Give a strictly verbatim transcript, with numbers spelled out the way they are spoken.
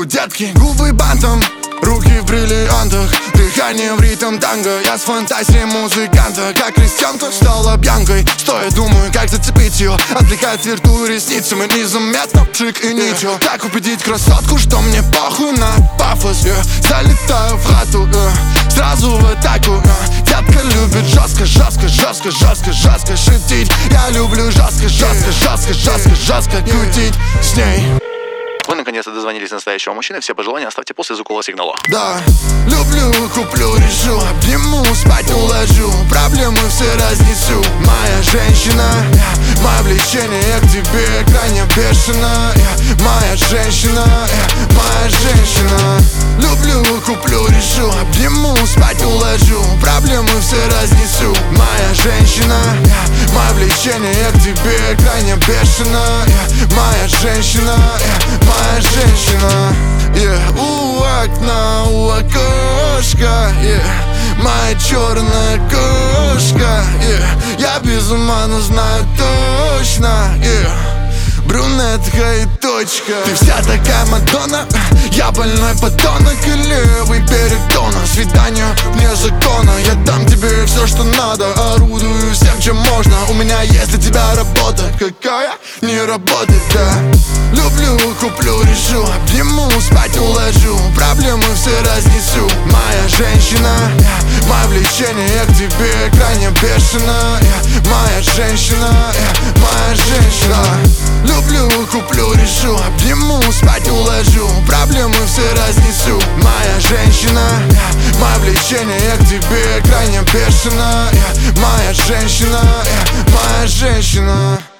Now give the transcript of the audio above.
руку, детки. Губы бантом, руки в бриллиантах, дыхание в ритм танго. Я с фантазией музыканта, как крестьянка стала пьянкой. Стоя, думаю, как зацепить ее, отвлекает вирту ресницами, незаметно чик и ничего. Как убедить красотку, что мне похуй на пафос, yeah. Залетаю в хату, yeah. Сразу в атаку, yeah. Детка любит жестко, жестко, жестко, жестко, жестко шутить. Я люблю жестко, жестко, жестко, жестко, жестко крутить с ней. Вы наконец-то дозвонились до настоящего мужчины. Все пожелания оставьте после звукового сигнала. Да, люблю, куплю, решу, обниму, спать уложу, проблемы все разнесу. Моя женщина, мое влечение к тебе крайне бешено. Моя женщина, моя женщина. Люблю, куплю, решу, обниму, спать уложу, проблемы все разнесу. Моя женщина, мое влечение к тебе крайне бешено. Моя женщина, моя женщина, yeah. У окна, у окошка, yeah. Моя черная кошка, yeah. Я без ума, но знаю точно, yeah. Брюнетка и точка. Ты вся такая Мадонна, я больной подонок и левый перетона. Свидание вне закона, я дам тебе все, что надо. Орудую всем, чем можно. У меня есть для тебя работа, какая не работает, да. Люблю, куплю, решу, обниму, спать уложу, проблемы все разнесу. Моя женщина, мое влечение к тебе крайне бешено. Моя женщина, моя женщина. Люблю, куплю, решу, обниму, спать уложу, проблемы все разнесу. Моя женщина, мое влечение к тебе крайне бешено. Моя женщина, моя женщина.